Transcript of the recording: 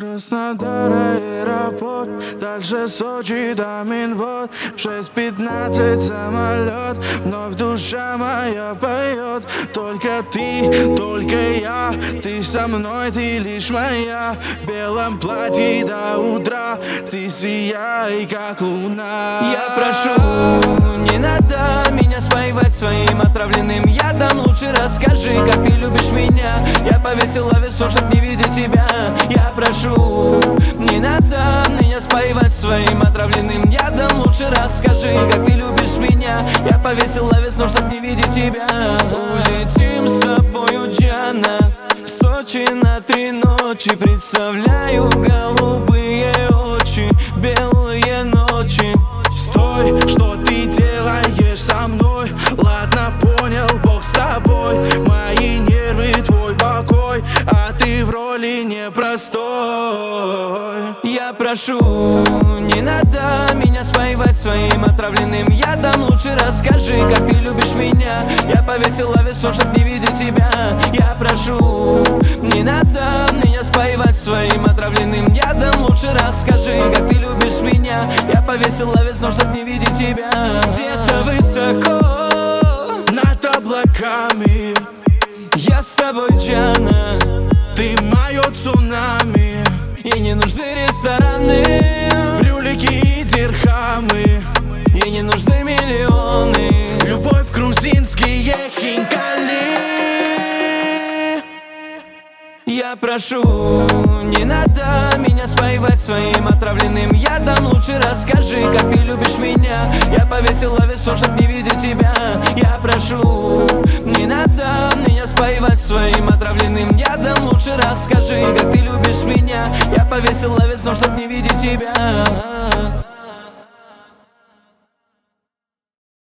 Краснодар, аэропорт, дальше Сочи до Минвод. 6:15 самолет, вновь душа моя поет. Только ты, только я, ты со мной, ты лишь моя. В белом платье до утра, ты сияй, как луна. Я прошу, не надо меня спаивать своим отравленным ядом. Лучше расскажи, как ты любишь меня. Я повесил ависон, чтоб не видеть тебя. Я прошу, не надо меня спаивать своим отравленным ядом. Лучше расскажи, как ты любишь меня. Я повесил ависон, чтоб не видеть тебя. Улетим с тобою, Джана, в Сочи на 3 ночи. Представляю голубые очи, белые ночи. Стой, что ты делаешь со мной? Ладно, понял, Бог с тобой. Мои нервы, твой покой, а ты в роли непростой. Я прошу, не надо меня спаивать своим отравленным ядом. Лучше расскажи, как ты любишь меня. Я повесил ависон, чтоб не видеть тебя. Я прошу, не надо меня спаивать своим отравленным ядом. Лучше расскажи, как ты любишь меня. Я повесил ависон, чтоб не видеть тебя. Где-то высоко над облаками я с тобой, Джана, ты мое цунами. и не нужны рестораны, брюлики и дирхамы, и не нужны миллионы. любовь грузинские хинкали. Я прошу, не надо меня спаивать своим отравленным ядом. Лучше расскажи, как ты любишь меня. Я повесил ависон, чтоб не видеть тебя. Я прошу, не надо меня спаивать своим отравленным ядом. Лучше расскажи, как ты любишь меня. Я повесил ависон, чтоб не видеть тебя.